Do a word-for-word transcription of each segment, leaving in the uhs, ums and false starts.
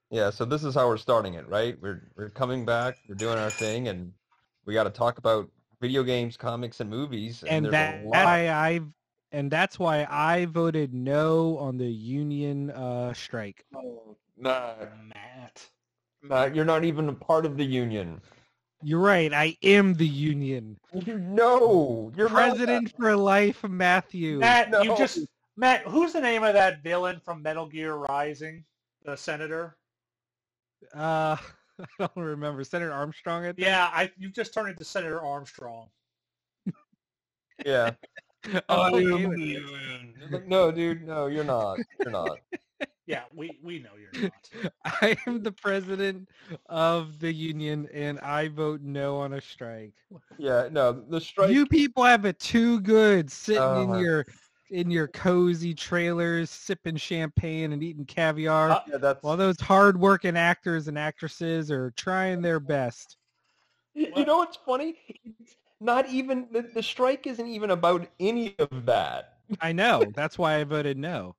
Yeah, so this is how we're starting it, right? We're we're coming back, we're doing our thing, and we got to talk about video games, comics, and movies, and And there's a that lot. why I've and that's why I voted no on the union uh, strike. Oh, Matt, Matt. Matt, you're not even a part of the union. You're right. I am the union. No, you're President for life, Matthew. Matt, not. you No. just Matt. Who's the name of that villain from Metal Gear Rising? The senator. Uh, I don't remember. Senator Armstrong, I think. Yeah, I. You just turned into Senator Armstrong. Yeah. I'm I okay am with the it. union. You're like, no, dude, no, you're not. You're not. Yeah, we we know you're not. I am the president of the union, and I vote no on a strike. Yeah, no, the strike. You people have it too good, sitting in Uh, your in your cozy trailers, sipping champagne and eating caviar, Uh, yeah, that's. while those hard-working actors and actresses are trying their best. You you know what's funny? It's not even the, the strike isn't even about any of that. I know. That's why I voted no.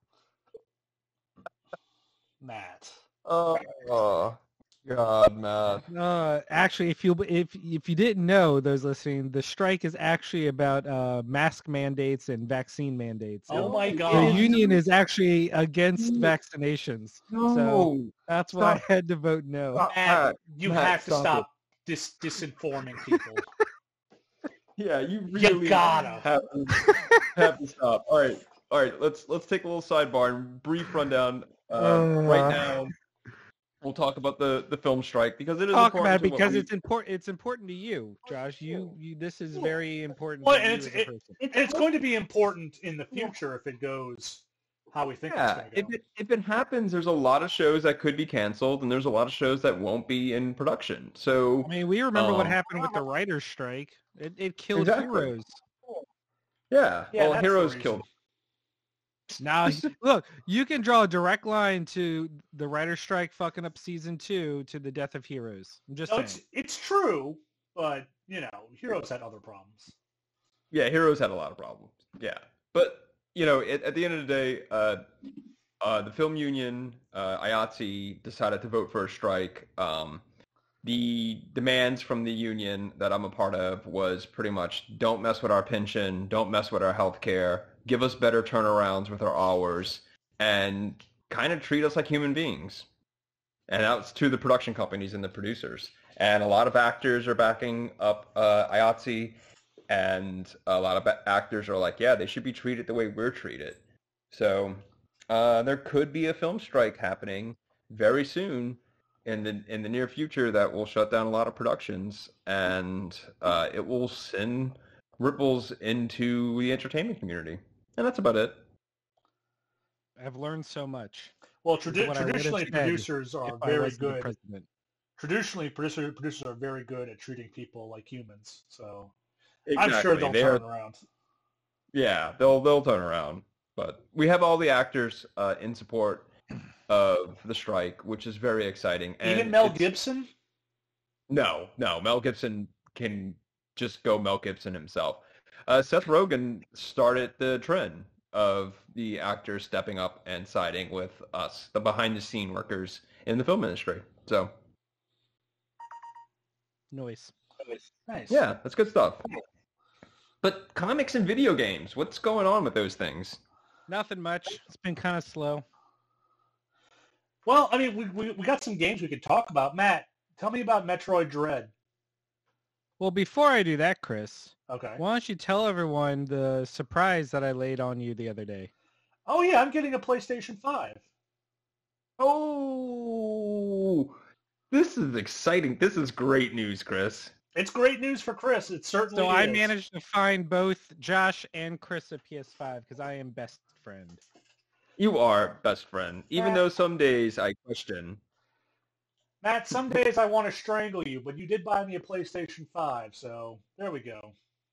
Matt. Oh, oh, God, Matt. Uh, actually, if you if if you didn't know, those listening, the strike is actually about uh, mask mandates and vaccine mandates. Oh And my the God. union is actually against No. vaccinations. No. So that's why Stop. I had to vote no. Stop. Matt, Matt, you Matt, have to stop stop dis disinforming people. Yeah, you You really gotta. have to, have to stop. All right, all right. Let's let's take a little sidebar and brief rundown. Um, Uh. right now, we'll talk about the the film strike because it is Talk important about it to what because we- it's important. It's important to you, Josh. You, you. This is very important Well, to and you it's as a it, person. and it's going to be important in the future if it goes how we think it's Yeah, going to if go. it if it happens, there's a lot of shows that could be canceled, and there's a lot of shows that won't be in production. So I mean, we remember what um, happened with the writers' strike. It, it killed Exactly. heroes. yeah, Yeah, well, that's the Heroes reason. killed. Now, look, you can draw a direct line to the writer's strike fucking up season two to the death of heroes. I'm just No, saying. it's it's true, but you know, Heroes had other problems. Yeah, Heroes had a lot of problems. Yeah, but you know, at, at the end of the day, uh, uh, the film union, uh, I A T S E, decided to vote for a strike. Um, the demands from the union that I'm a part of was pretty much don't mess with our pension, don't mess with our health care, give us better turnarounds with our hours, and kind of treat us like human beings. And that's to the production companies and the producers. And a lot of actors are backing up uh, I A T S E, and a lot of ba- actors are like, yeah, they should be treated the way we're treated. So uh, there could be a film strike happening very soon in the in the near future that will shut down a lot of productions, and uh, it will send ripples into the entertainment community. And that's about it. I've learned so much. Well, This is tradi- what I would have traditionally, said producers if are I very wasn't the good. president. Traditionally, producer, producers are very good at treating people like humans. So Exactly. I'm sure they'll They turn are- around. Yeah, they'll they'll turn around. But we have all the actors uh, in support of the strike, which is very exciting. And Even Mel it's- Gibson. No, no, Mel Gibson can just go Mel Gibson himself. Uh, Seth Rogen started the trend of the actors stepping up and siding with us, the behind-the-scene workers in the film industry. So, Noise. Nice. yeah, that's good stuff. But comics and video games, what's going on with those things? Nothing much. It's been kind of slow. Well, I mean, we, we we got some games we could talk about. Matt, tell me about Metroid Dread. Well, before I do that, Chris, Okay. why don't you tell everyone the surprise that I laid on you the other day? Oh yeah, I'm getting a PlayStation five. Oh, this is exciting. This is great news, Chris. It's great news for Chris. It certainly So I is. managed to find both Josh and Chris a P S five because I am best friend. You are best friend, even Yeah. though some days I question. Matt, some days I want to strangle you, but you did buy me a PlayStation five, so there we go.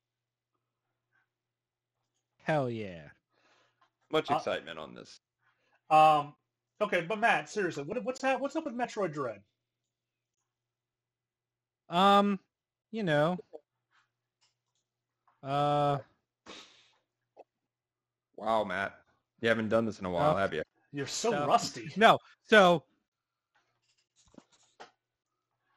Hell yeah. Much Uh, excitement on this. Um, okay, but Matt, seriously, what, what's that? What's up with Metroid Dread? Um, you know, uh, Wow, Matt. You haven't done this in a while, Uh, have you? You're so So- rusty. no. So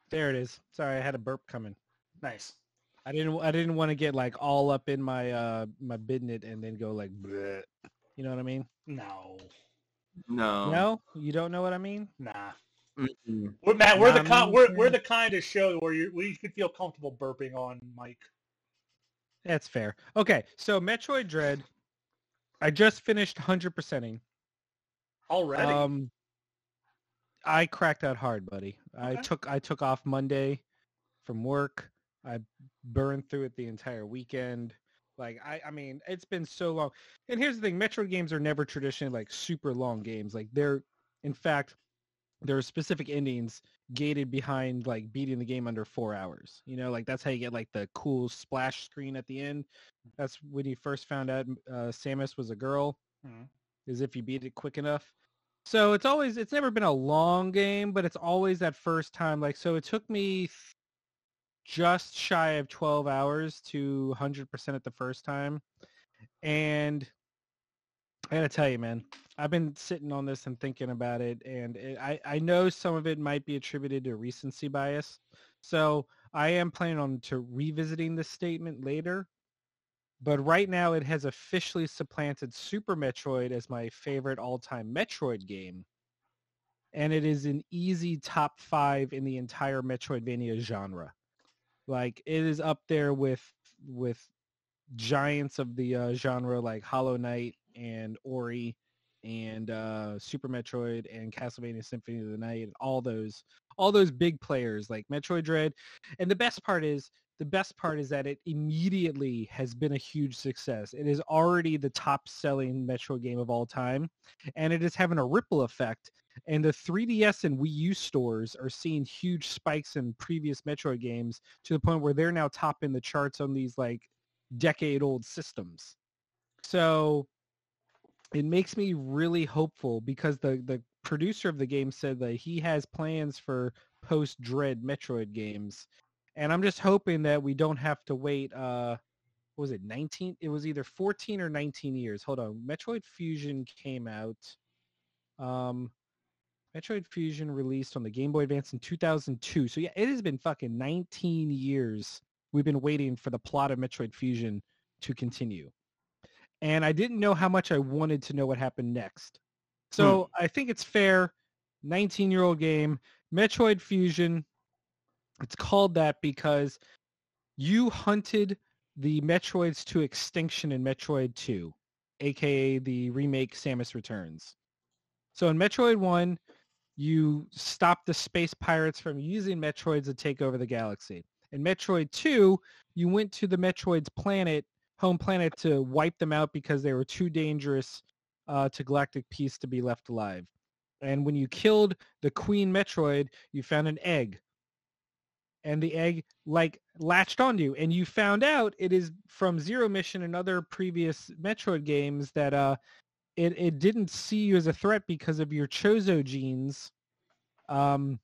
There it is. Sorry, I had a burp coming. Nice. I didn't. I didn't want to get like all up in my uh my bidnet and then go like, bleh. You know what I mean? No. No. No, you don't know what I mean. Nah. Mm-mm. We're, Matt, we're Nah, the kind, me we're, neither. we're the kind of show where you we could feel comfortable burping on Mike. That's fair. Okay, so Metroid Dread, I just finished one hundred percenting. Already. Um, I cracked out hard, buddy. I Okay. took I took off Monday from work. I burned through it the entire weekend. Like I, I mean, it's been so long. And here's the thing: Metroid games are never traditionally like super long games. Like they're, in fact, there are specific endings gated behind like beating the game under four hours. You know, like that's how you get like the cool splash screen at the end. That's when you first found out uh, Samus was a girl, Mhm. is if you beat it quick enough. So it's always, it's never been a long game, but it's always that first time. Like, so it took me th- just shy of twelve hours to one hundred percent at the first time. And I gotta tell you, man, I've been sitting on this and thinking about it, and it, I, I know some of it might be attributed to recency bias. So I am planning on to revisiting this statement later. But right now it has officially supplanted Super Metroid as my favorite all-time Metroid game. And it is an easy top five in the entire Metroidvania genre. Like it is up there with with giants of the uh, genre like Hollow Knight and Ori and uh, Super Metroid and Castlevania Symphony of the Night and all those all those big players like Metroid Dread. And the best part is the best part is that it immediately has been a huge success. It is already the top selling Metroid game of all time, and it is having a ripple effect. And the three D S and Wii U stores are seeing huge spikes in previous Metroid games to the point where they're now topping the charts on these like decade old systems. So it makes me really hopeful because the, the producer of the game said that he has plans for post Dread Metroid games. And I'm just hoping that we don't have to wait, uh, what was it, nineteen? It was either fourteen or nineteen years. Hold on. Metroid Fusion came out. Um, Metroid Fusion released on the Game Boy Advance in two thousand two. So yeah, it has been fucking nineteen years we've been waiting for the plot of Metroid Fusion to continue. And I didn't know how much I wanted to know what happened next. So I think it's fair. nineteen-year-old game, Metroid Fusion. It's called that because you hunted the Metroids to extinction in Metroid two, aka the remake Samus Returns. So in Metroid one, you stopped the space pirates from using Metroids to take over the galaxy. In Metroid two, you went to the Metroids' planet, home planet, to wipe them out because they were too dangerous uh, to galactic peace to be left alive. And when you killed the Queen Metroid, you found an egg. And the egg like latched onto you. And you found out it is from Zero Mission and other previous Metroid games that uh, it, it didn't see you as a threat because of your Chozo genes. Um,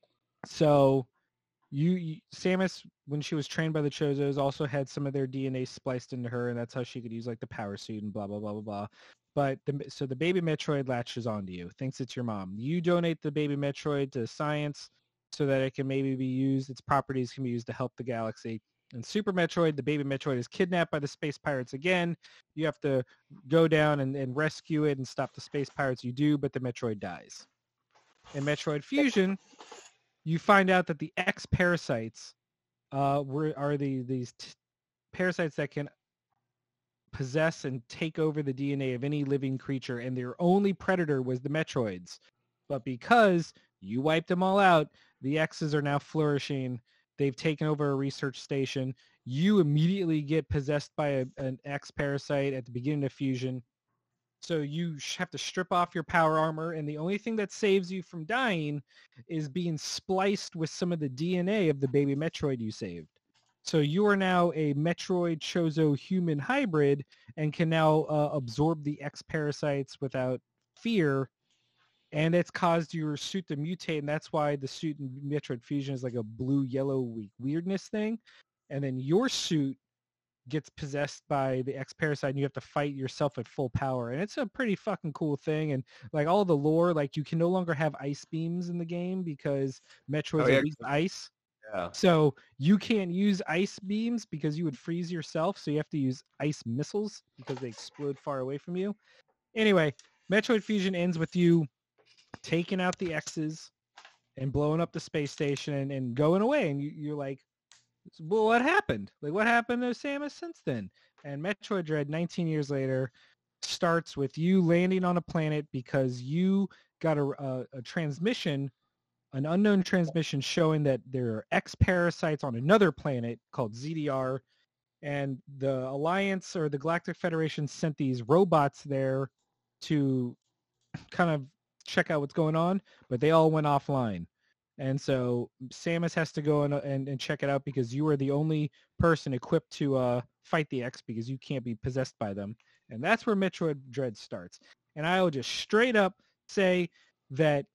so you, you Samus, when she was trained by the Chozos, also had some of their D N A spliced into her, and that's how she could use like the power suit and blah blah blah blah blah. But the, so the baby Metroid latches onto you, thinks it's your mom. You donate the baby Metroid to science so that it can maybe be used, its properties can be used to help the galaxy. In Super Metroid, the baby Metroid is kidnapped by the space pirates again. You have to go down and, and rescue it and stop the space pirates. You do, but the Metroid dies. In Metroid Fusion, you find out that the X parasites uh, were are the these t- parasites that can possess and take over the D N A of any living creature, and their only predator was the Metroids. But because you wiped them all out, the X's are now flourishing. They've taken over a research station. You immediately get possessed by a, an X parasite at the beginning of Fusion. So you have to strip off your power armor, and the only thing that saves you from dying is being spliced with some of the D N A of the baby Metroid you saved. So you are now a Metroid Chozo human hybrid and can now uh, absorb the X parasites without fear, and it's caused your suit to mutate, and that's why the suit in Metroid Fusion is like a blue-yellow weirdness thing. And then your suit gets possessed by the X parasite and you have to fight yourself at full power. And it's a pretty fucking cool thing. And like all the lore, like you can no longer have ice beams in the game because Metroids Oh, yeah. are weak to ice. Yeah. So you can't use ice beams because you would freeze yourself. So you have to use ice missiles because they explode far away from you. Anyway, Metroid Fusion ends with you taking out the X's and blowing up the space station and, and going away. And you, you're like, well, what happened? Like, what happened to Samus since then? And Metroid Dread, nineteen years later, starts with you landing on a planet because you got a, a, a transmission, an unknown transmission showing that there are X parasites on another planet called Z D R. And the Alliance or the Galactic Federation sent these robots there to kind of check out what's going on, but they all went offline. And so Samus has to go and, and, and check it out because you are the only person equipped to uh, fight the X because you can't be possessed by them. And that's where Metroid Dread starts. And I will just straight up say that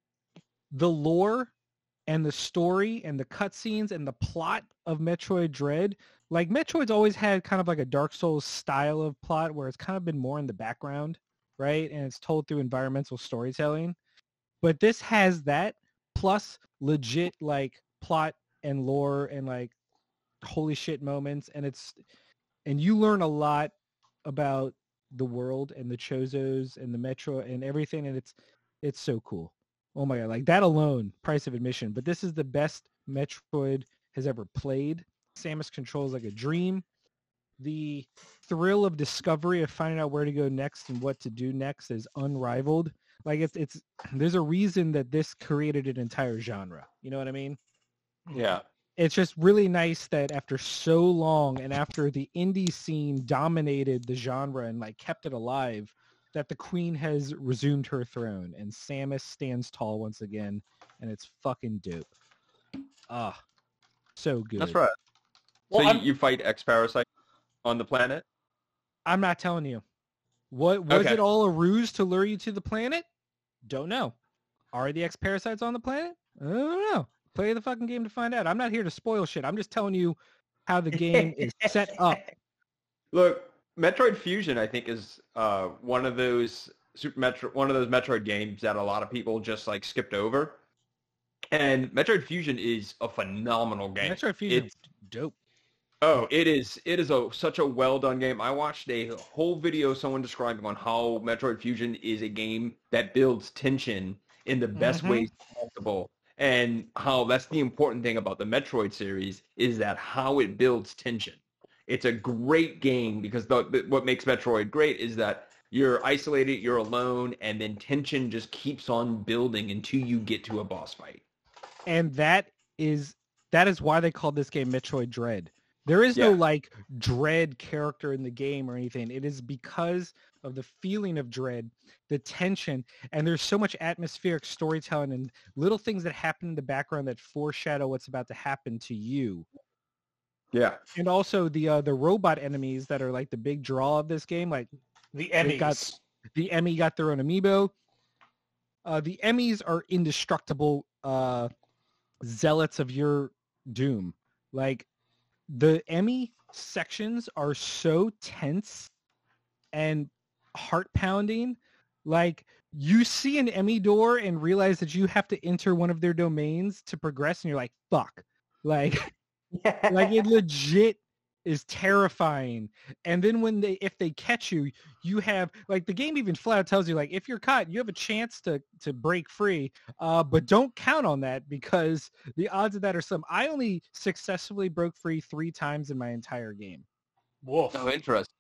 the lore and the story and the cutscenes and the plot of Metroid Dread, like Metroid's always had kind of like a Dark Souls style of plot where it's kind of been more in the background, right? And it's told through environmental storytelling. But this has that plus legit like plot and lore and like holy shit moments. And it's, and you learn a lot about the world and the Chozos and the Metro and everything. And it's, it's so cool. Oh my God. Like that alone, price of admission. But this is the best Metroid has ever played. Samus controls like a dream. The thrill of discovery of finding out where to go next and what to do next is unrivaled. Like it's, it's, there's a reason that this created an entire genre. You know what I mean? Yeah. It's just really nice that after so long and after the indie scene dominated the genre and like kept it alive, that the queen has resumed her throne and Samus stands tall once again, and it's fucking dope. Ah, so good. That's right. Well, so I'm- you, you fight X parasite on the planet? I'm not telling you. What was Okay. it all a ruse to lure you to the planet? Don't know. Are the X parasites on the planet? I don't know. Play the fucking game to find out. I'm not here to spoil shit. I'm just telling you how the game is set up. Look, Metroid Fusion, I think, is uh, one of those Super Metro, one of those Metroid games that a lot of people just like skipped over. And Metroid Fusion is a phenomenal game. Metroid Fusion It's, dope. oh, it is. It is a such a well done game. I watched a whole video of someone describing on how Metroid Fusion is a game that builds tension in the best Mhm. ways possible. And how that's the important thing about the Metroid series is that how it builds tension. It's a great game because the, the, what makes Metroid great is that you're isolated, you're alone, and then tension just keeps on building until you get to a boss fight. And that is that is why they called this game Metroid Dread. There is no Yeah. like dread character in the game or anything. It is because of the feeling of dread, the tension, and there's so much atmospheric storytelling and little things that happen in the background that foreshadow what's about to happen to you. Yeah. And also the uh, the robot enemies that are like the big draw of this game, like the They've Emmys. got- the Emmy got their own amiibo. Uh, the Emmys are indestructible uh, zealots of your doom. Like the Emmy sections are so tense and heart pounding. Like you see an Emmy door and realize that you have to enter one of their domains to progress, and you're like, "Fuck!" Like, like it legit is terrifying. And then when they, if they catch you, you have like the game even flat out tells you like if you're caught, you have a chance to to break free. Uh, but don't count on that because the odds of that are slim. I only successfully broke free three times in my entire game. Woof. Oh, interesting.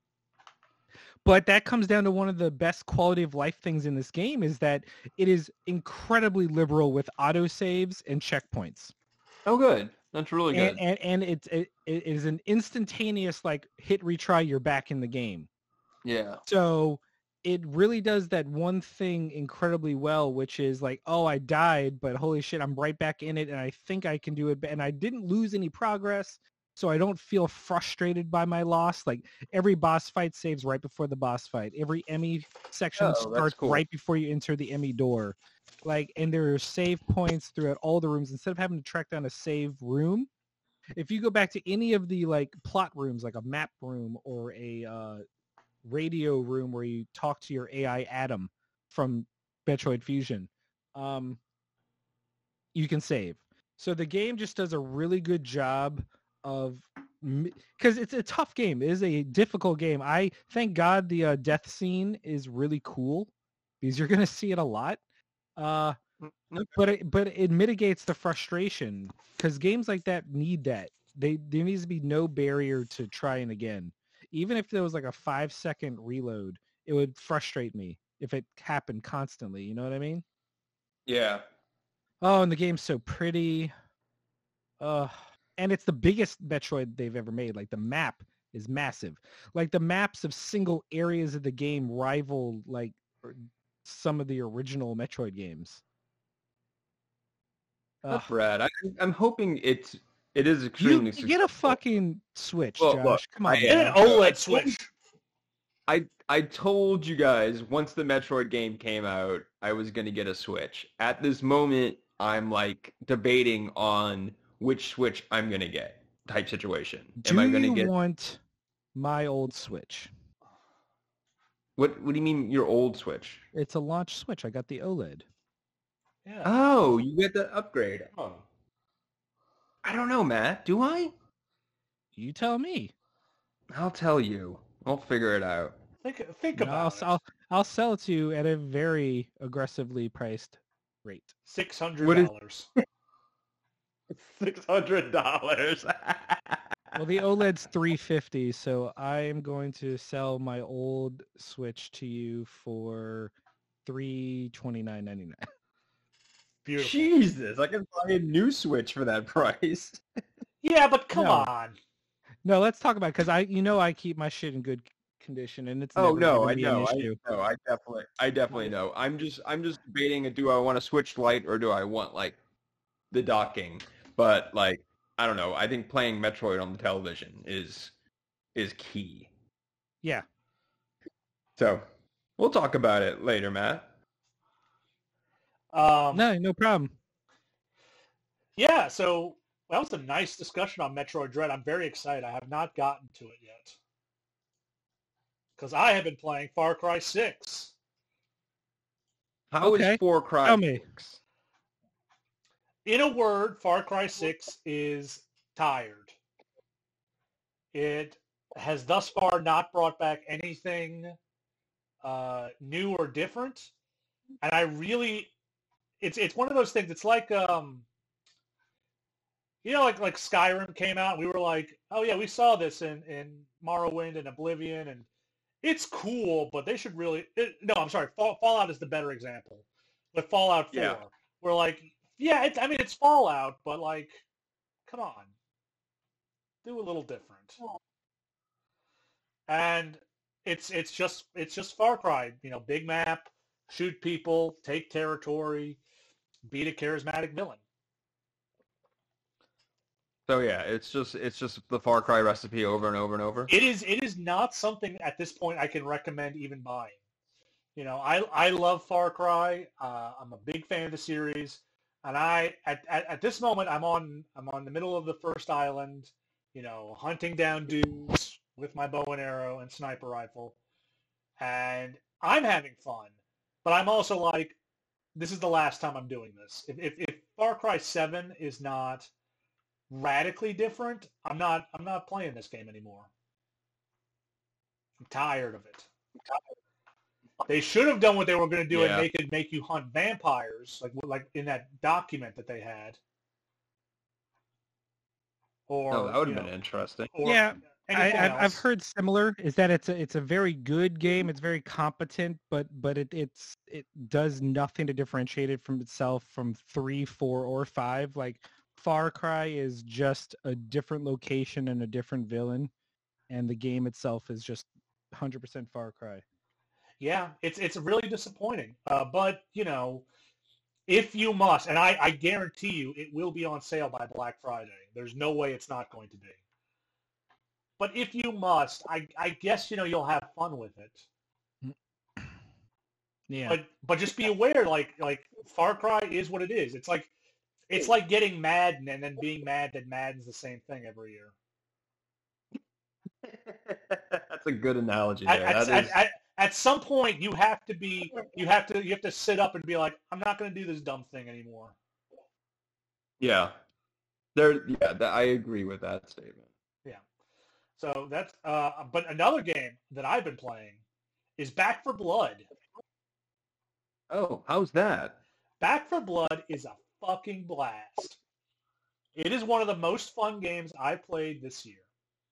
But that comes down to one of the best quality of life things in this game is that it is incredibly liberal with autosaves and checkpoints. Oh, good. That's really good. And, and, and it's, it, it is an instantaneous like hit retry, you're back in the game. yeah. So it really does that one thing incredibly well, which is like, oh, I died, but holy shit, I'm right back in it, and I think I can do it. And I didn't lose any progress, so I don't feel frustrated by my loss. Like every boss fight saves right before the boss fight. Every Emmy section Oh, that's starts cool. right before you enter the Emmy door. Like, and there are save points throughout all the rooms. Instead of having to track down a save room, if you go back to any of the like plot rooms, like a map room or a uh, radio room where you talk to your A I Adam from Metroid Fusion, um, you can save. So the game just does a really good job of, because it's a tough game. It is a difficult game. I thank God the uh, death scene is really cool because you're going to see it a lot. Uh, but it, but it mitigates the frustration because games like that need that. They there needs to be no barrier to trying again. Even if there was like a five second reload, it would frustrate me if it happened constantly. You know what I mean? Yeah. Oh, and the game's so pretty. Uh, and it's the biggest Metroid they've ever made. Like the map is massive. Like the maps of single areas of the game rival like some of the original Metroid games. That's rad. I, I'm hoping it's it is extremely You successful. get a fucking Switch, Well, Josh. look, Come on, I- Get man. an OLED Switch. I I told you guys once the Metroid game came out, I was gonna get a Switch. At this moment, I'm like debating on which Switch I'm gonna get. Type situation. Do Am I gonna you get want my old Switch? what? What do you mean your old Switch? It's a launch Switch. I got the OLED. Yeah. Oh, you get the upgrade. Oh. I don't know, Matt. Do I? You tell me. I'll tell you. I'll figure it out. Think think No, about I'll, it. I'll I'll sell it to you at a very aggressively priced rate. Six hundred What is- dollars. Six hundred dollars. Well, the OLED's three fifty, so I am going to sell my old Switch to you for three twenty nine ninety nine. Beautiful. Jesus, I can buy a new Switch for that price. Yeah, but come No. on. No, let's talk about it because I, you know, I keep my shit in good condition, and it's Oh never no, gonna I be an know, I issue. know, I definitely, I definitely know. I'm just, I'm just debating: do I want a Switch Lite or do I want like the docking? But like, I don't know. I think playing Metroid on the television is is key. Yeah. So we'll talk about it later, Matt. Um, No, no problem. Yeah, so that was a nice discussion on Metroid Dread. I'm very excited. I have not gotten to it yet. Because I have been playing Far Cry six. How is Okay, Far Cry tell me. six? In a word, Far Cry six is tired. It has thus far not brought back anything uh, new or different. And I really, it's it's one of those things. It's like, um, you know, like like Skyrim came out. And we were like, oh yeah, we saw this in, in Morrowind and Oblivion, and it's cool, but they should really. It, no, I'm sorry. Fall, Fallout is the better example. With Fallout four, Yeah. we're like, yeah, it's, I mean, it's Fallout, but like, come on, do a little different. And it's it's just it's just Far Cry, you know, big map, shoot people, take territory, beat a charismatic villain. So yeah, it's just it's just the Far Cry recipe over and over and over. It is it is not something at this point I can recommend even buying. You know, I I love Far Cry. Uh, I'm a big fan of the series, and I at, at at this moment I'm on I'm on the middle of the first island, you know, hunting down dudes with my bow and arrow and sniper rifle, and I'm having fun. But I'm also like, this is the last time I'm doing this. If if, if Far Cry seven is not radically different, I'm not I'm not playing this game anymore. I'm tired of it. They should have done what they were going to do Yeah. and make it make you hunt vampires, like like in that document that they had. Or Oh, that would you have been know, interesting. or Yeah, I, anything I've, I've else. heard similar. Is that it's a it's a very good game. It's very competent, but but it it's it does nothing to differentiate it from itself from three, four, or five. Like Far Cry is just a different location and a different villain, and the game itself is just one hundred percent Far Cry. Yeah, it's it's really disappointing. Uh, but you know, if you must, and I, I guarantee you, it will be on sale by Black Friday. There's no way it's not going to be. But if you must, I I guess you know you'll have fun with it. Yeah, But but just be aware, like like Far Cry is what it is. It's like it's like getting Madden and then being mad that Madden's the same thing every year. That's a good analogy At, there. at, That is, at, at, at some point, you have to be you have to you have to sit up and be like, I'm not going to do this dumb thing anymore. yeah. There, yeah, that, I agree with that statement. Yeah. So that's uh, but another game that I've been playing is Back for Blood. Oh, how's that? Back for Blood is a fucking blast. It is one of the most fun games I played this year.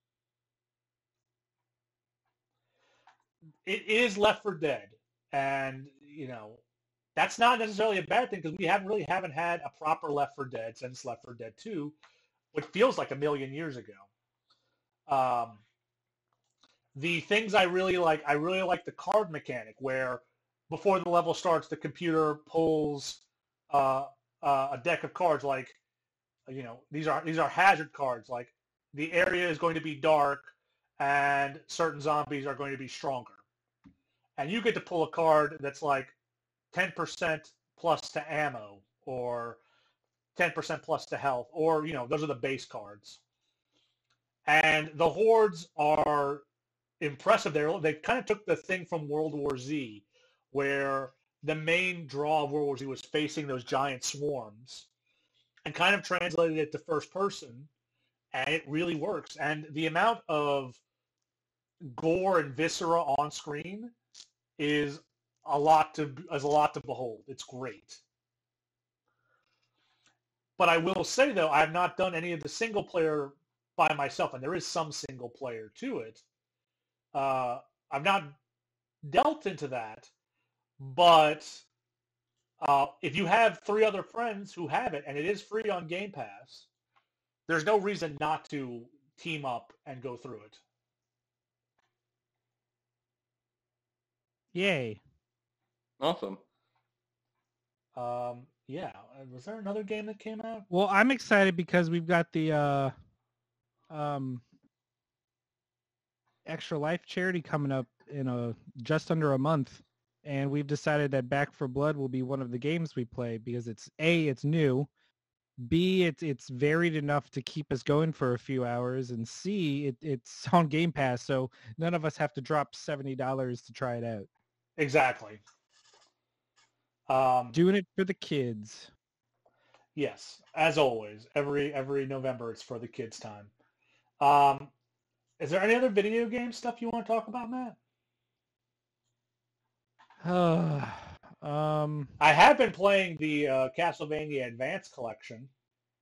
It is Left four Dead, and you know that's not necessarily a bad thing because we haven't really haven't had a proper Left four Dead since Left four Dead two, which feels like a million years ago. Um, the things I really like, I really like the card mechanic where before the level starts, the computer pulls uh, uh, a deck of cards. Like, you know, these are these are hazard cards. Like the area is going to be dark, and certain zombies are going to be stronger. And you get to pull a card that's like ten percent plus to ammo, or ten percent plus to health, or you know, those are the base cards. And the hordes are impressive. They they kind of took the thing from World War Z, where the main draw of World War Z was facing those giant swarms, and kind of translated it to first person, and it really works. And the amount of gore and viscera on screen is a lot to is a lot to behold. It's great. But I will say though, I have not done any of the single player by myself, and there is some single player to it. Uh, I've not delved into that, but uh, if you have three other friends who have it, and it is free on Game Pass, there's no reason not to team up and go through it. Yay. Awesome. Um, yeah. Was there another game that came out? Well, I'm excited because we've got the uh, um, Extra Life charity coming up in a just under a month, and we've decided that Back for Blood will be one of the games we play because it's A, it's new, B, it's it's varied enough to keep us going for a few hours, and C, it, it's on Game Pass, so none of us have to drop seventy dollars to try it out. Exactly. Um, Doing it for the kids. Yes, as always, every every November it's for the kids' time. Um, is there any other video game stuff you want to talk about, Matt? um, I have been playing the uh, Castlevania Advance Collection.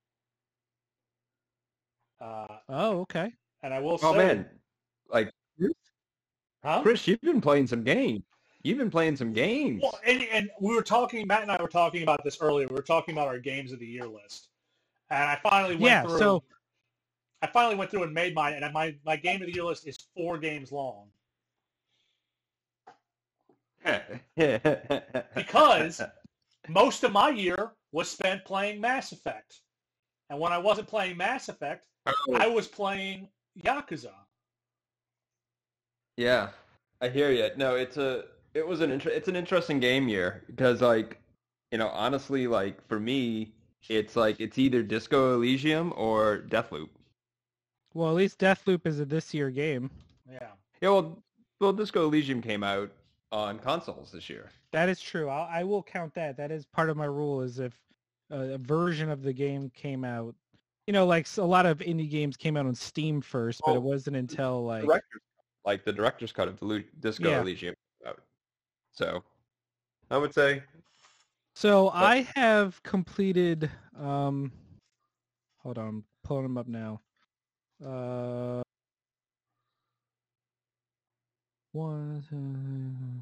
Uh, oh, okay. And I will Oh say, man, like, huh? Chris, you've been playing some games. You've been playing some games. Well, and, and we were talking, Matt and I were talking about this earlier. We were talking about our games of the year list, and I finally went yeah, through. So... I finally went through and made mine, and my my game of the year list is four games long. Because most of my year was spent playing Mass Effect, and when I wasn't playing Mass Effect, oh. I was playing Yakuza. Yeah, I hear you. No, it's a it was an inter- it's an interesting game year because, like, you know, honestly, like for me, it's like it's either Disco Elysium or Deathloop. Well, at least Deathloop is a this year game. Yeah. Yeah. Well, well, Disco Elysium came out on consoles this year. That is true. I'll, I will count that. That is part of my rule. Is if a, a version of the game came out, you know, like a lot of indie games came out on Steam first, but oh, it wasn't until like director's, like the director's cut of the Disco yeah. Elysium came out. So, I would say. So but, I have completed. Um, hold on, I'm pulling them up now. Uh, one, two,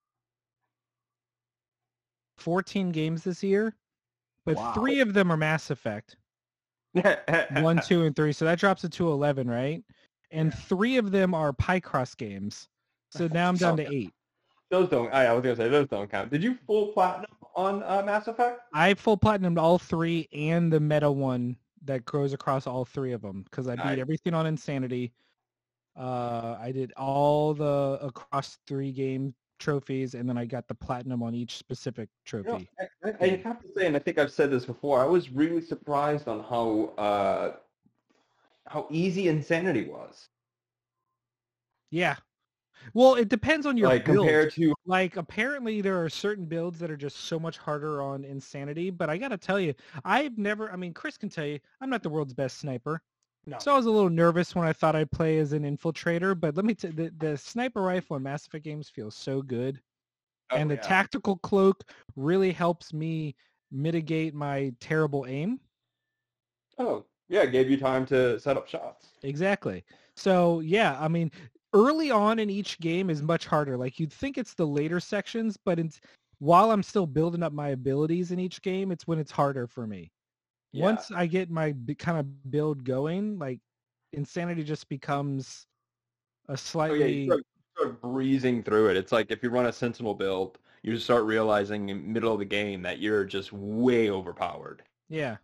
fourteen games this year, but wow. three of them are Mass Effect. One, two, and three. So that drops it to eleven, right? And yeah. three of them are Picross games. So now I'm down to eight. Those don't. I was gonna say those don't count. Did you full platinum on uh, Mass Effect? I full platinumed all three and the meta one that goes across all three of them because I beat nice. everything on Insanity. Uh, I did all the across three game trophies, and then I got the platinum on each specific trophy. You know, I, I have to say, and I think I've said this before, I was really surprised on how uh, how easy Insanity was. Yeah. Well, it depends on your like build. compared to Like, apparently there are certain builds that are just so much harder on Insanity, but I gotta tell you, I've never, I mean, Chris can tell you, I'm not the world's best sniper. No. So I was a little nervous when I thought I'd play as an infiltrator, but let me tell you, the, the sniper rifle in Mass Effect games feels so good. oh, and the yeah. tactical cloak really helps me mitigate my terrible aim. Oh, yeah, it gave you time to set up shots. Exactly. So, yeah, I mean, early on in each game is much harder. Like, you'd think it's the later sections, but it's, while I'm still building up my abilities in each game, it's when it's harder for me. Yeah. Once I get my b- kind of build going, like, Insanity just becomes a Oh, yeah, slightly... you start, start breezing through it. It's like if you run a Sentinel build, you just start realizing in the middle of the game that you're just way overpowered. Yeah.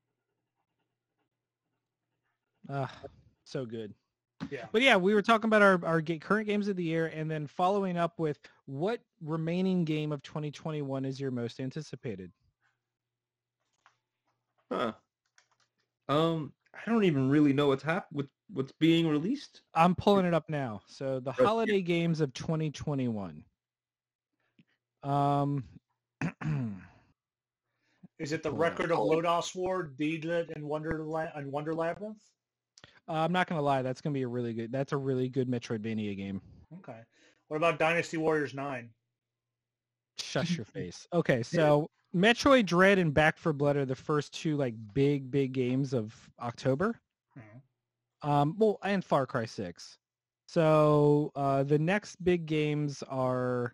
Ah, so good. Yeah. But yeah, we were talking about our, our ga- current games of the year and then following up with what remaining game of twenty twenty-one is your most anticipated? Huh. Um, I don't even really know what's hap- what, what's being released. I'm pulling it up now. So the Right. holiday games of twenty twenty-one. Um, Is it the Hold on. Record of Lodos War, Deedlit, and Wonderland and Wonder Labyrinth? uh, I'm not going to lie. That's going to be a really good, that's a really good Metroidvania game. Okay. What about Dynasty Warriors nine? Shush your face. Okay, so Metroid Dread and Back for Blood are the first two like big, big games of October. Mhm. Um, well, and Far Cry six. So uh, the next big games are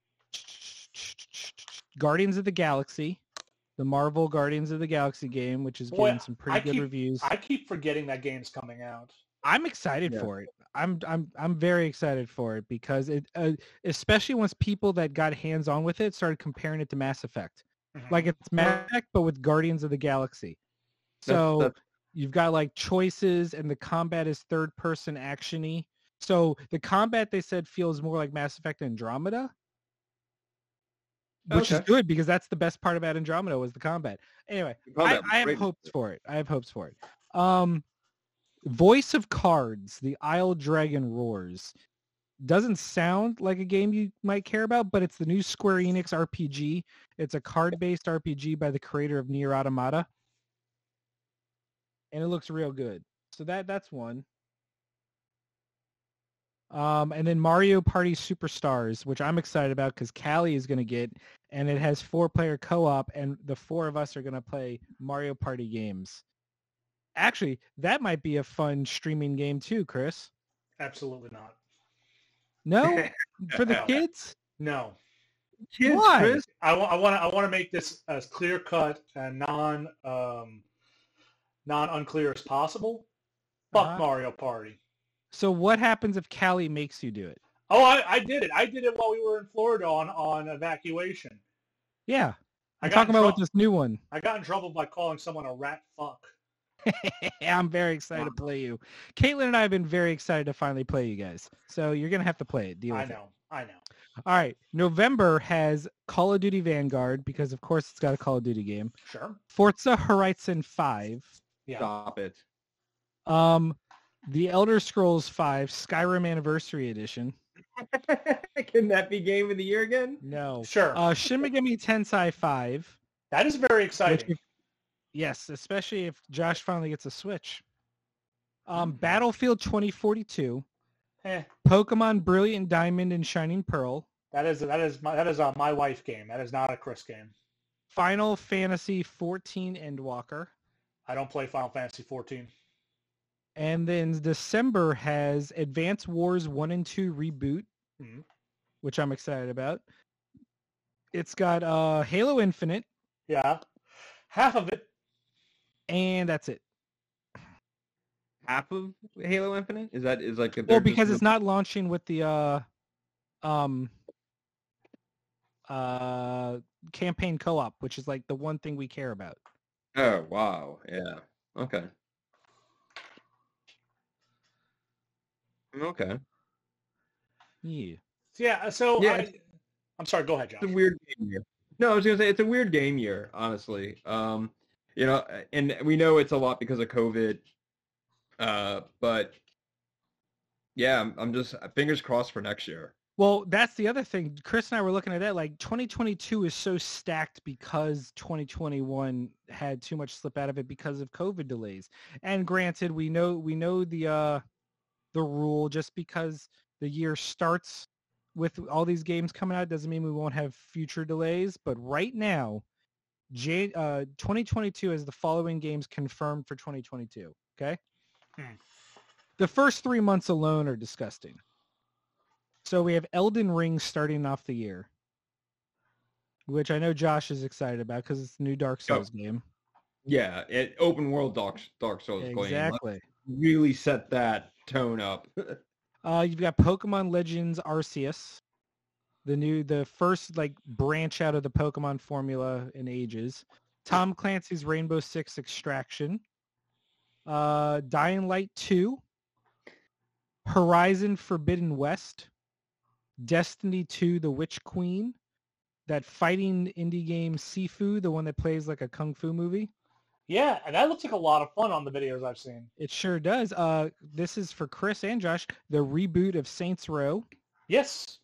Guardians of the Galaxy, the Marvel Guardians of the Galaxy game, which is Boy, getting some pretty I good keep- reviews. I keep forgetting that game's coming out. I'm excited Yeah. for it. I'm I'm I'm very excited for it because it, uh, especially once people that got hands on with it started comparing it to Mass Effect. Mhm. Like it's Mass Effect, but with Guardians of the Galaxy. That's- So that's- you've got like choices, and the combat is third person actiony. So the combat they said feels more like Mass Effect Andromeda, which is Okay. good because that's the best part about Andromeda was the combat. Anyway, The combat I, was I have great. hopes for it. I have hopes for it. Um, Voice of Cards, The Isle Dragon Roars. Doesn't sound like a game you might care about, but it's the new Square Enix R P G. It's a card-based R P G by the creator of Nier Automata. And it looks real good. So that that's one. Um, and then Mario Party Superstars, which I'm excited about because Callie is going to get, and it has four-player co-op, and the four of us are going to play Mario Party games. Actually, that might be a fun streaming game too, Chris. Absolutely not. No? For the No. kids? No. Kids, Why? Chris. I want I want to I want to make this as clear cut and non um, non unclear as possible. Fuck Uh-huh. Mario Party. So what happens if Callie makes you do it? Oh, I, I did it. I did it while we were in Florida on, on evacuation. Yeah. I I'm got talking in about with trou- this new one. I got in trouble by calling someone a rat fuck. I'm very excited to play you. Caitlin and I have been very excited to finally play you guys. So you're going to have to play it. Deal I with it. know. I know. All right. November has Call of Duty Vanguard because, of course, it's got a Call of Duty game. Sure. Forza Horizon five. Yeah. Stop it. Um, The Elder Scrolls five Skyrim Anniversary Edition. Can that be game of the year again? No. Sure. Uh, Shin Megami Tensei five. that is very Which exciting. if- yes, especially if Josh finally gets a Switch. Um, Battlefield twenty forty-two. Eh, Pokemon Brilliant Diamond and Shining Pearl. that is that is my that is a my wife game. That is not a Chris game. Final Fantasy fourteen Endwalker. I don't play Final Fantasy fourteen. And then December has Advance Wars one and two Reboot, Mhm. which I'm excited about. It's got uh, Halo Infinite, Yeah. Half of it. and that's it. Half of Halo Infinite? Is that is like? Well, because it's not launching with the uh, um, uh, campaign co-op, which is like the one thing we care about. Oh wow! Yeah. Okay. Okay. Yeah. Yeah. So Yeah, I, it's- I'm sorry. Go ahead, Josh. It's a weird game year. No, I was gonna say it's a weird game year, honestly. Um, you know, and we know it's a lot because of COVID. Uh, but Yeah, I'm, I'm just fingers crossed for next year. Well, that's the other thing. Chris and I were looking at that. Like twenty twenty-two is so stacked because twenty twenty-one had too much slip out of it because of COVID delays. And granted, we know we know the uh, the rule. Just because the year starts with all these games coming out doesn't mean we won't have future delays. But right now, Jan- uh, twenty twenty-two has the following games confirmed for twenty twenty-two. Okay, Hmm. the first three months alone are disgusting. So we have Elden Ring starting off the year, which I know Josh is excited about because it's a new Dark Souls oh. game. Yeah, it open world Dark Dark Souls exactly. game. Exactly. Really set that tone up. uh, you've got Pokemon Legends Arceus, the new, the first like branch out of the Pokemon formula in ages. Tom Clancy's Rainbow Six Extraction, uh, Dying Light two, Horizon Forbidden West, Destiny two, The Witch Queen, that fighting indie game Sifu, the one that plays like a kung fu movie. Yeah, and that looks like a lot of fun on the videos I've seen. It sure does. Uh, this is for Chris and Josh, the reboot of Saints Row. Yes.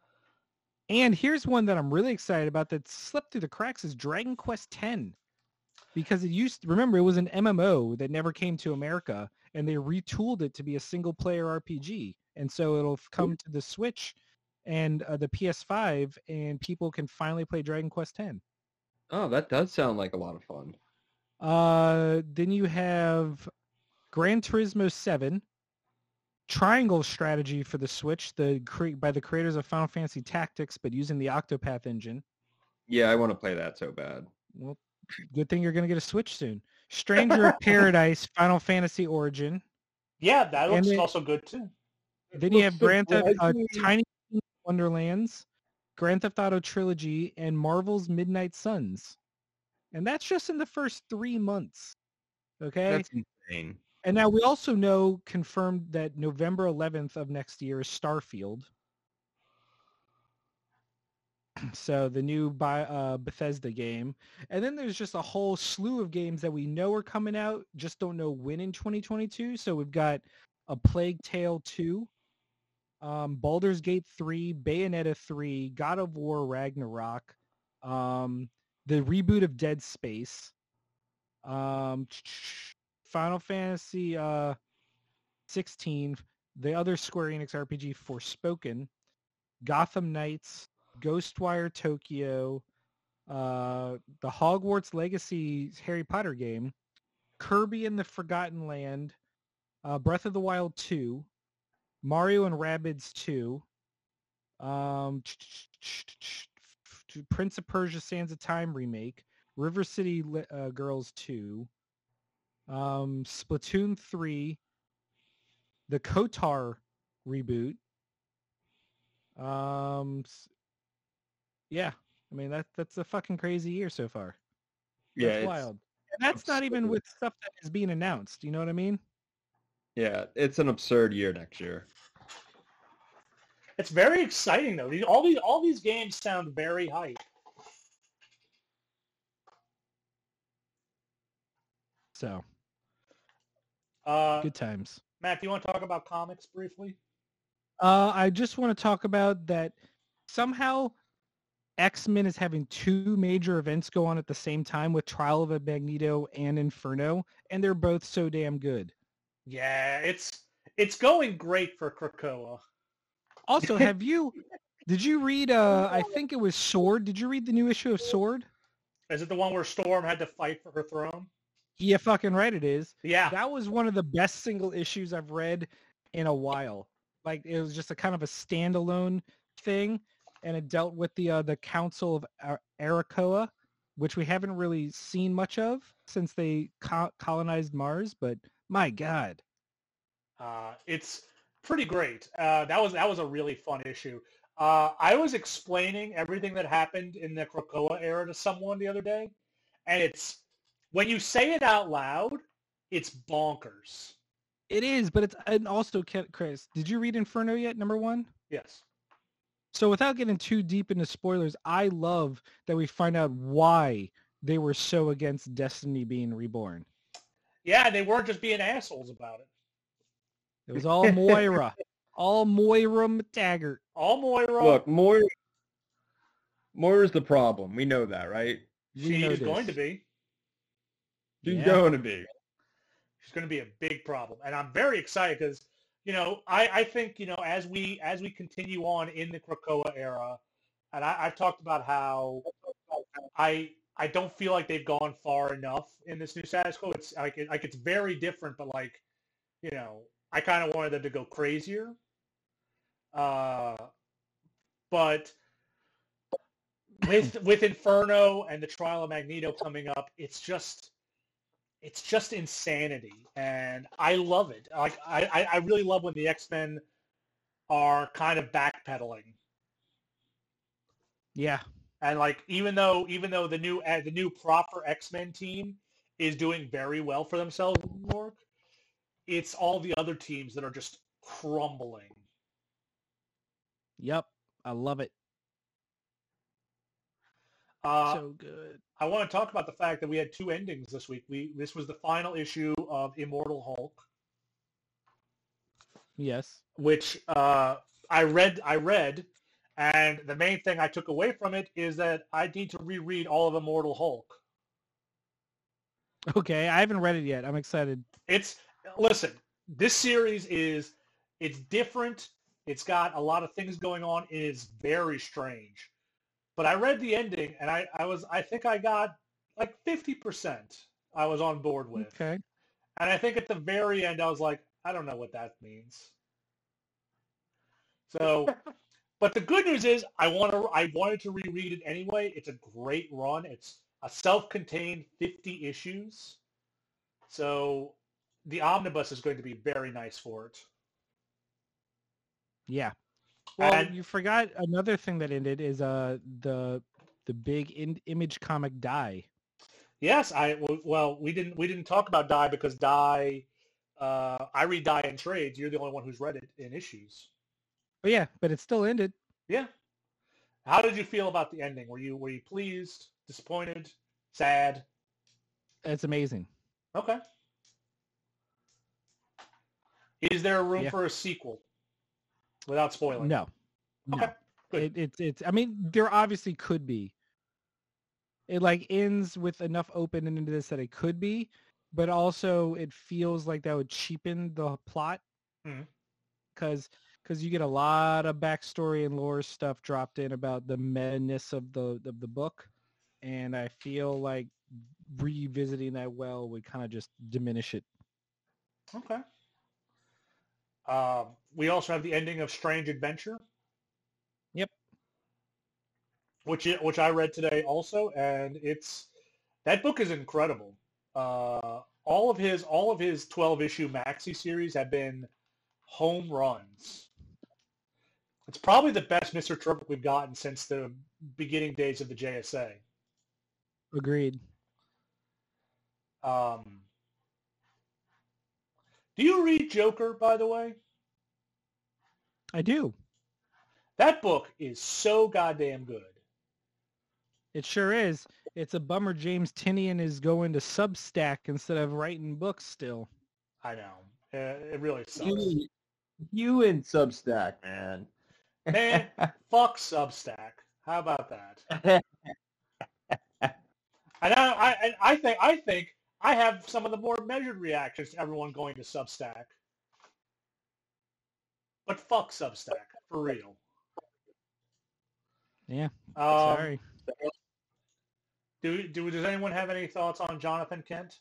And here's one that I'm really excited about that slipped through the cracks is Dragon Quest ten. Because it used to, remember, it was an M M O that never came to America, and they retooled it to be a single-player R P G. And so it'll come to the Switch and uh, the P S five, and people can finally play Dragon Quest ten. Oh, that does sound like a lot of fun. Uh, then you have Gran Turismo seven, Triangle Strategy for the Switch, the by the creators of Final Fantasy Tactics, but using the Octopath engine. Yeah, I want to play that so bad. Well, good thing you're going to get a Switch soon. Stranger of Paradise, Final Fantasy Origin. Yeah, that looks then, also good too. Then you have Grand Theft uh, Tiny Wonderlands, Grand Theft Auto Trilogy, and Marvel's Midnight Suns. And that's just in the first three months. Okay? That's insane. And now we also know, confirmed, that November eleventh of next year is Starfield. So the new by, uh, Bethesda game. And then there's just a whole slew of games that we know are coming out, just don't know when in twenty twenty-two. So we've got A Plague Tale two, um, Baldur's Gate three, Bayonetta three, God of War Ragnarok, um, the reboot of Dead Space, um, Final Fantasy uh, sixteen, the other Square Enix R P G Forspoken, Gotham Knights, Ghostwire Tokyo, uh, the Hogwarts Legacy Harry Potter game, Kirby and the Forgotten Land, uh, Breath of the Wild two, Mario and Rabbids two, um, Prince of Persia Sands of Time remake, River City uh, Girls two, um, Splatoon three, the KOTOR reboot. Um, yeah, I mean that that's a fucking crazy year so far. That's yeah, wild. And that's absurd. Not even with stuff that is being announced. You know what I mean? Yeah, it's an absurd year next year. It's very exciting though. These, all these all these games sound very hype. So, uh, good times. Matt, do you want to talk about comics briefly? Uh, I just want to talk about that somehow X-Men is having two major events go on at the same time with Trial of a Magneto and Inferno, and they're both so damn good. Yeah, it's it's going great for Krakoa. Also, have you, did you read, uh, I think it was Sword. Did you read the new issue of Sword? Is it the one where Storm had to fight for her throne? Yeah, fucking right it is. Yeah. That was one of the best single issues I've read in a while. Like, it was just a kind of a standalone thing, and it dealt with the uh, the Council of Ar- Arakoa, which we haven't really seen much of since they co- colonized Mars, but my God. Uh, it's pretty great. Uh, that was that was a really fun issue. Uh, I was explaining everything that happened in the Krakoa era to someone the other day, and it's when you say it out loud, it's bonkers. It is, but it's and also, Chris, did you read Inferno yet, number one? Yes. So without getting too deep into spoilers, I love that we find out why they were so against Destiny being reborn. Yeah, they weren't just being assholes about it. It was all Moira. All Moira McTaggart. All Moira. Look, Moira. Moira's the problem. We know that, right? We she know is this. going to be. She's Yeah. going to be. She's going to be a big problem, and I'm very excited because you know I, I think you know as we as we continue on in the Krakoa era, and I, I've talked about how I I don't feel like they've gone far enough in this new status quo. It's like it, like it's very different, but like you know I kind of wanted them to go crazier. Uh, but with with Inferno and the Trial of Magneto coming up, it's just it's just insanity, and I love it. Like I, I really love when the X-Men are kind of backpedaling, Yeah. and like even though even though the new uh, the new proper X-Men team is doing very well for themselves in New York, it's all the other teams that are just crumbling. Yep. I love it. Uh, So good. I want to talk about the fact that we had two endings this week. We this was the final issue of Immortal Hulk, Yes. which uh, I read. I read, and the main thing I took away from it is that I need to reread all of Immortal Hulk. Okay. I haven't read it yet. I'm excited. It's listen. This series is it's different. It's got a lot of things going on. It is very strange. But I read the ending, and I, I was I think I got like fifty percent I was on board with. Okay. And I think at the very end, I was like, I don't know what that means. So, but the good news is I want to I wanted to reread it anyway. It's a great run. It's a self-contained fifty issues. So the omnibus is going to be very nice for it. Yeah. Well, And- you forgot another thing that ended is uh the the big in- Image comic Die. Yes, I well we didn't we didn't talk about Die because Die uh, I read Die in trades. You're the only one who's read it in issues. But yeah, but it still ended. Yeah. How did you feel about the ending? Were you were you pleased, disappointed, sad? It's amazing. Okay. Is there room Yeah. for a sequel? Without spoiling. No. No. Okay. Good. It, it's it's I mean there obviously could be. It like ends with enough open into this that it could be, but also it feels like that would cheapen the plot. Mhm. Cuz cuz you get a lot of backstory and lore stuff dropped in about the madness of the of the book, and I feel like revisiting that well would kind of just diminish it. Okay. Um, we also have the ending of Strange Adventure. Yep. Which i- which I read today also, and it's that book is incredible. Uh, all of his all of his twelve issue maxi series have been home runs. It's probably the best Mister Turbo we've gotten since the beginning days of the J S A. Agreed. Um, do you read Joker, by the way? I do. That book is so goddamn good. It sure is. It's a bummer James Tinian is going to Substack instead of writing books still. I know. Uh, it really sucks. You, you and Substack, man. Man, fuck Substack. How about that? And I, I, and I think I think I have some of the more measured reactions to everyone going to Substack. But fuck Substack, for real. Yeah. Um, Sorry. Do, do does anyone have any thoughts on Jonathan Kent?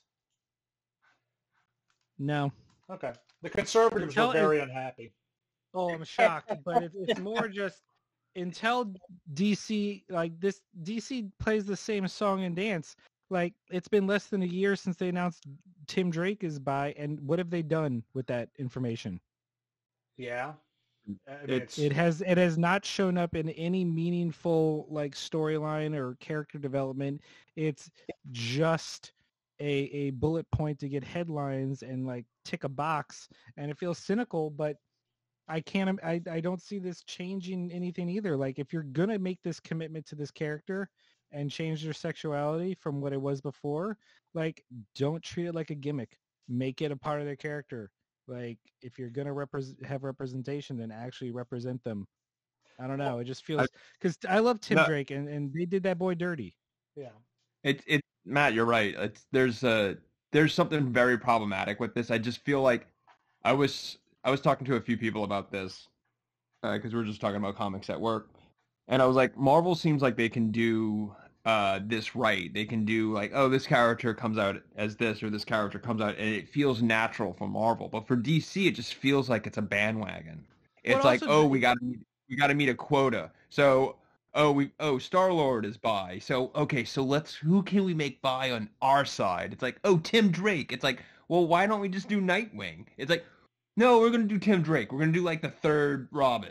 No. Okay. The conservatives Until were very unhappy. Oh, I'm shocked. But it, it's more just until D C, like this, D C plays the same song and dance. Like, it's been less than a year since they announced Tim Drake is by, and what have they done with that information? Yeah. I mean, It's- it's, It has it has not shown up in any meaningful like storyline or character development. It's just a a bullet point to get headlines and like tick a box, and it feels cynical, but I can't im- I I don't see this changing anything either. Like if you're going to make this commitment to this character and change their sexuality from what it was before, like don't treat it like a gimmick. Make it a part of their character. Like, if you're gonna repres have representation, then actually represent them. I don't know. Well, It just I, feels because I love Tim no, Drake, and, and they did that boy dirty. yeah. it it Matt, you're right. It's there's a there's something very problematic with this. I just feel like I was I was talking to a few people about this because we were just talking about comics at work, and I was like, Marvel seems like they can do uh, this right. They can do like, oh, this character comes out as this, or this character comes out, and it feels natural for Marvel. But for D C, it just feels like it's a bandwagon. What It's like, also, oh, we got to we got to meet a quota. So, oh, we oh, Star Lord is bi. So, okay, so let's who can we make bi on our side? It's like, oh, Tim Drake. It's like, well, why don't we just do Nightwing? It's like, no, we're gonna do Tim Drake. We're gonna do like the third Robin.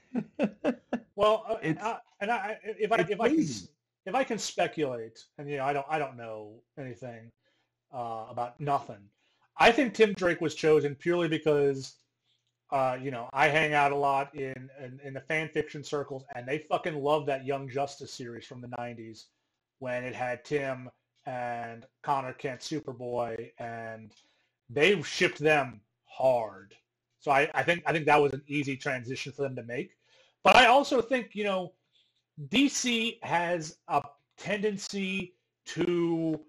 Well, uh, it's uh, and I, if I it's if I can crazy. if I can speculate, and you know, I don't I don't know anything uh, about nothing. I think Tim Drake was chosen purely because uh, you know I hang out a lot in, in in the fan fiction circles, and they fucking love that Young Justice series from the nineties when it had Tim and Connor Kent Superboy, and they shipped them hard. So I, I think I think that was an easy transition for them to make. But I also think, you know, D C has a tendency to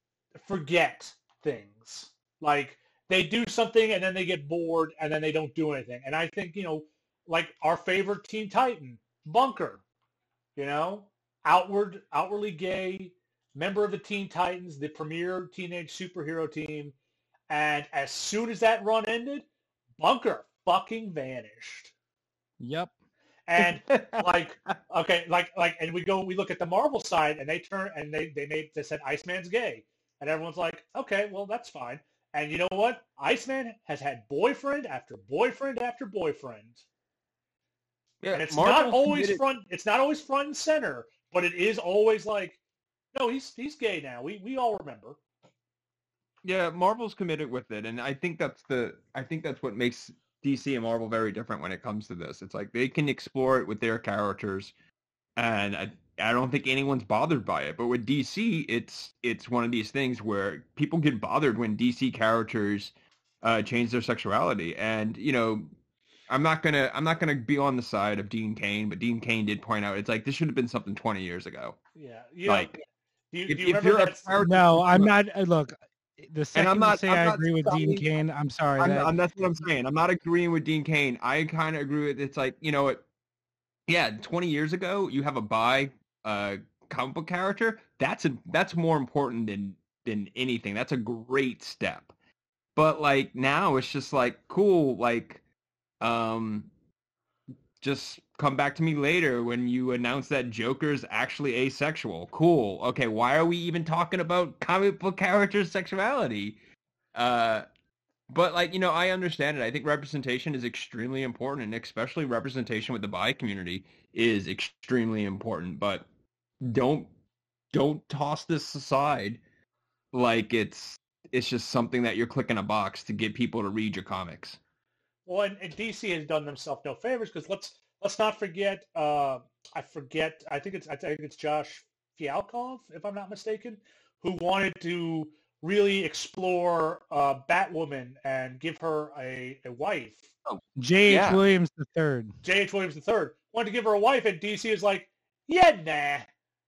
forget things. Like they do something and then they get bored and then they don't do anything. And I think, you know, like our favorite Teen Titan, Bunker, you know, outward, outwardly gay, member of the Teen Titans, the premier teenage superhero team. And as soon as that run ended, Bunker fucking vanished. yep. And like, okay, like, like, and we go, we look at the Marvel side, and they turn, and they they made, they said Iceman's gay, and everyone's like, okay, well, that's fine. And you know what? Iceman has had boyfriend after boyfriend after boyfriend, Yeah, and it's not Marvel's always committed. front, it's not always front and center, but it is always like, no, he's he's gay now. We we all remember. Yeah, Marvel's committed with it, and I think that's the I think that's what makes D C and Marvel very different when it comes to this. It's like they can explore it with their characters, and I I don't think anyone's bothered by it. But with D C, it's it's one of these things where people get bothered when D C characters uh, change their sexuality, and you know. I'm not gonna. I'm not gonna be on the side of Dean Cain, but Dean Cain did point out it's like this should have been something twenty years ago. Yeah, you know, Like, do you, if, do you if remember you're a that? character, No, I'm not. uh, Look, the and I'm second you not. say I'm I not agree with Dean siding- Cain, I'm sorry. I'm, that I'm, that's what I'm saying. I'm not agreeing with Dean Cain. I kind of agree with it's like, you know what? Yeah, twenty years ago, you have a bi uh, comic book character. That's a that's more important than than anything. That's a great step. But like now, it's just like cool. Like, um, just come back to me later when you announce that Joker's actually asexual. Cool. Okay, why are we even talking about comic book characters' sexuality? Uh, but like, you know, I understand it. I think representation is extremely important, and especially representation with the bi community is extremely important. But don't don't toss this aside like it's it's just something that you're clicking a box to get people to read your comics. Well, and, and D C has done themselves no favors because let's let's not forget. Uh, I forget. I think it's I think it's Josh Fialkov, if I'm not mistaken, who wanted to really explore uh, Batwoman and give her a, a wife. J H Yeah. Williams the third. J H Williams the third wanted to give her a wife, and D C is like, yeah, nah.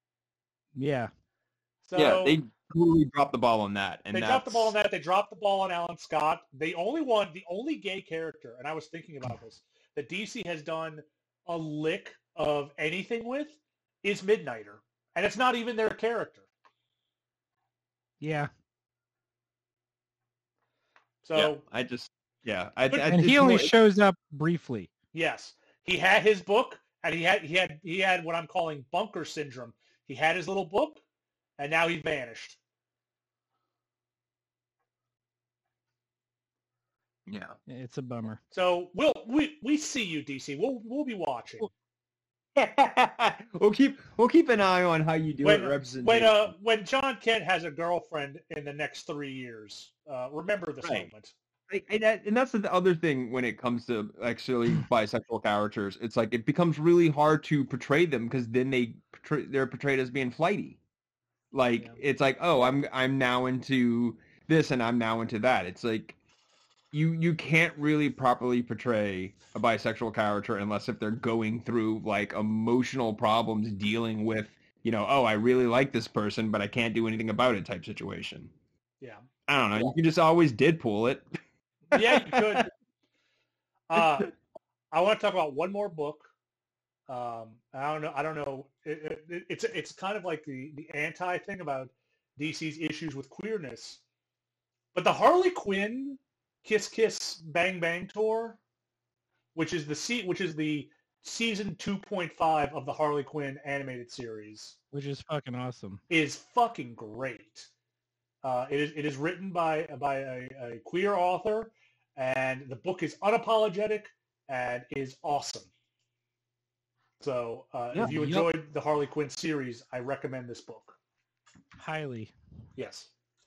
Yeah. So Yeah, they totally dropped the ball on that, and they that's... dropped the ball on that. They dropped the ball on Alan Scott. The only one, the only gay character, and I was thinking about this, that D C has done a lick of anything with is Midnighter, and it's not even their character. Yeah. So Yeah, I just yeah, I, I And he it's only more- shows up briefly. yes, he had his book, and he had he had he had what I'm calling bunker syndrome. He had his little book, and now he's vanished. yeah. It's a bummer. So we'll we we see you, D C. We'll we'll be watching. we'll keep we'll keep an eye on how you do When it. Representation. when uh when John Kent has a girlfriend in the next three years, uh, remember this Right. moment. I- I- that- and that's the other thing when it comes to actually bisexual characters. It's like it becomes really hard to portray them because then they portray, they're portrayed as being flighty. Like Yeah. it's like, oh, I'm I'm now into this and I'm now into that. It's like you you can't really properly portray a bisexual character unless if they're going through like emotional problems dealing with, you know, oh, I really like this person, but I can't do anything about it type situation. Yeah. I don't know. You can just always Deadpool it. Yeah, you could. Uh, I want to talk about one more book. Um, I don't know. I don't know. It, it, it's it's kind of like the the anti thing about D C's issues with queerness. But the Harley Quinn Kiss Kiss Bang Bang tour, which is the se- which is the season two point five of the Harley Quinn animated series, which is fucking awesome, is fucking great. Uh, it is it is written by by a, a queer author, and the book is unapologetic and is awesome. So uh, yeah, if you yep. enjoyed the Harley Quinn series, I recommend this book. Highly. Yes.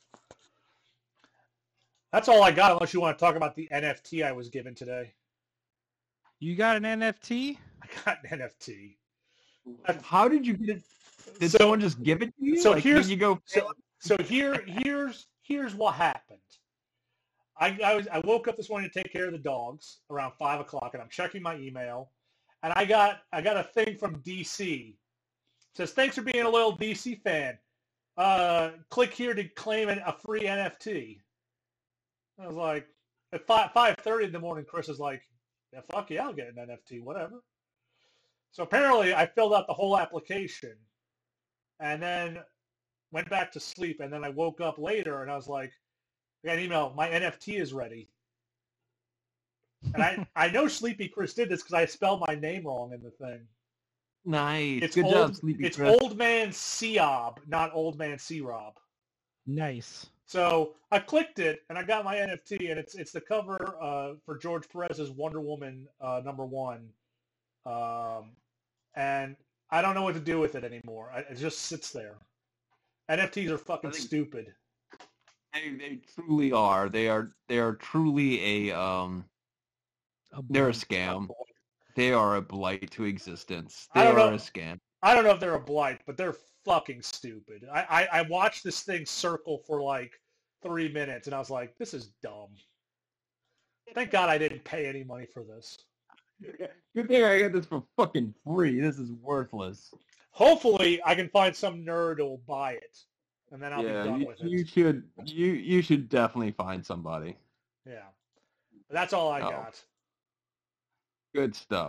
That's all I got, unless you want to talk about the N F T I was given today. You got an N F T? I got an N F T. How did you get it? Did so, someone just give it to you? So like, here's did you go. So, so here here's here's what happened. I I was I woke up this morning to take care of the dogs around five o'clock, and I'm checking my email, and I got I got a thing from D C. It says, thanks for being a loyal D C fan. Uh, click here to claim an, a free N F T. I was like, at five five thirty in the morning, Chris is like, yeah, fuck yeah, I'll get an N F T, whatever. So apparently, I filled out the whole application, and then went back to sleep, and then I woke up later, and I was like, I got an email, my N F T is ready. And I, I know Sleepy Chris did this because I spelled my name wrong in the thing. Nice. It's Good old, job, Sleepy It's Chris. Old Man C-Ob, not Old Man C-Rob. Nice. So I clicked it, and I got my N F T, and it's it's the cover uh, for George Perez's Wonder Woman uh, number one. Um, and I don't know what to do with it anymore. I, it just sits there. N F Ts are fucking think- stupid. They, they truly are. They are. They are truly a. Um, A they're a blight. scam. They are a blight to existence. They I don't are know. a scam. I don't know if they're a blight, but they're fucking stupid. I, I, I watched this thing circle for like three minutes, and I was like, this is dumb. Thank God I didn't pay any money for this. Good thing I got this for fucking free. This is worthless. Hopefully, I can find some nerd who'll buy it, and then I'll yeah, be done you, with it. you should. You you should definitely find somebody. Yeah. But that's all I Oh. got. Good stuff.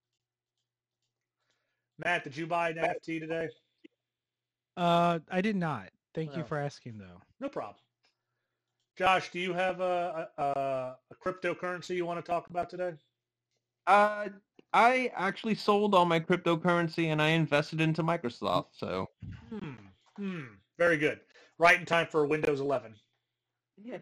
Matt, did you buy an N F T today? Uh, I did not. Thank you Oh. for asking, though. No problem. Josh, do you have a, a, a cryptocurrency you want to talk about today? Uh, I actually sold all my cryptocurrency and I invested into Microsoft. So Hmm. Hmm. Very good. Right in time for Windows eleven. yeah,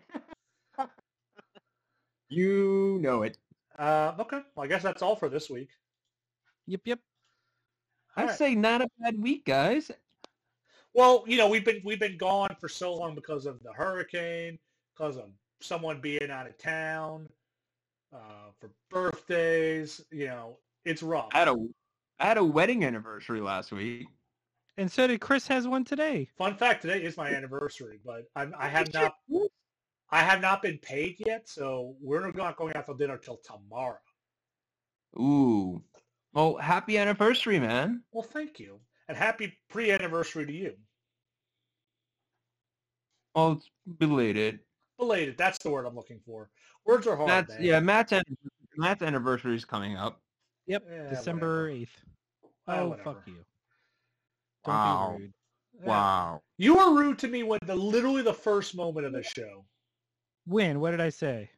you know it. Uh, okay. Well, I guess that's all for this week. Yep, yep. All I'd right. say not a bad week, guys. Well, you know, we've been we've been gone for so long because of the hurricane, because of someone being out of town, uh, for birthdays. You know, it's rough. I had a I had a wedding anniversary last week. And so did Chris has one today. Fun fact: today is my anniversary, but I'm, I have not I have not been paid yet, so we're not going out for dinner till tomorrow. Ooh. Well, happy anniversary, man. Well, thank you, and happy pre-anniversary to you. Well, it's belated. Belated. That's the word I'm looking for. Words are hard, Matt's, man. yeah, Matt's, an- Matt's anniversary is coming up. Yep, Yeah, December whatever. eighth. Ah, Oh, whatever. fuck you. Don't Wow. be rude. Yeah. Wow. You were rude to me when the literally the first moment of the show. When? What did I say?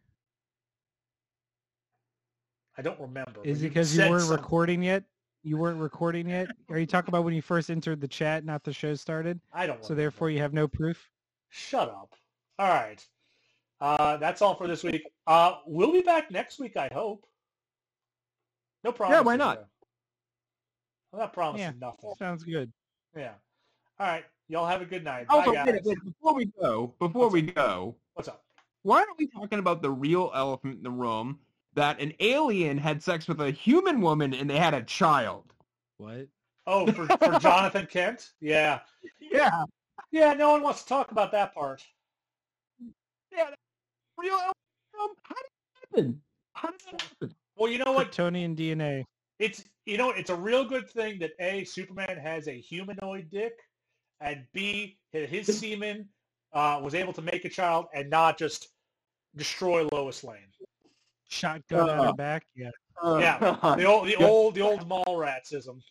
I don't remember. Is but it because you said weren't something. recording yet? You weren't recording yet? Are you talking about when you first entered the chat, not the show started? I don't. So remember. therefore you have no proof? Shut up. All right. Uh, that's all for this week. Uh, we'll be back next week, I hope. No problem. why not? I'm not promising Yeah. nothing. Sounds good. Yeah. All right. Y'all have a good night. Also, Bye, wait, guys. wait, before we go, before What's we up? go, What's up? why aren't we talking about the real elephant in the room that an alien had sex with a human woman and they had a child? What? Oh, for, for Jonathan Kent? Yeah. Yeah. Yeah, no one wants to talk about that part. Yeah. Real elephant in the room? How do happen? How did that happen? Well, you know what? Kryptonian D N A. It's you know it's a real good thing that A, Superman has a humanoid dick, and B, his semen uh, was able to make a child and not just destroy Lois Lane. Shotgun Uh, out her back. Yeah. Yeah, the old the Yeah. old the old mall ratsism.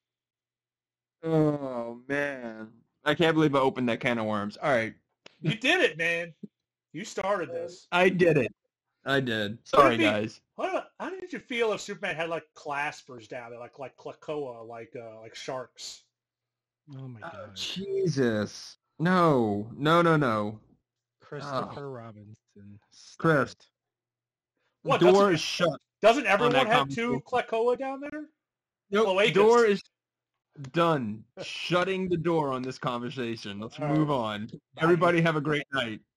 Oh man, I can't believe I opened that can of worms. All right, You did it, man. You started this. I did it. I did. Sorry, be- guys. What, how did you feel if Superman had like claspers down there, like like Krakoa, like uh, like sharks? Oh my Oh, god. Jesus. No, no, no, no. Christopher Robinson. Chris. Stop The What, door doesn't- is shut. Doesn't everyone that have two conversation. Krakoa down there? Nope, Cloacas. the door is done. Shutting the door on this conversation. Let's All move right. on. Everybody have a great night.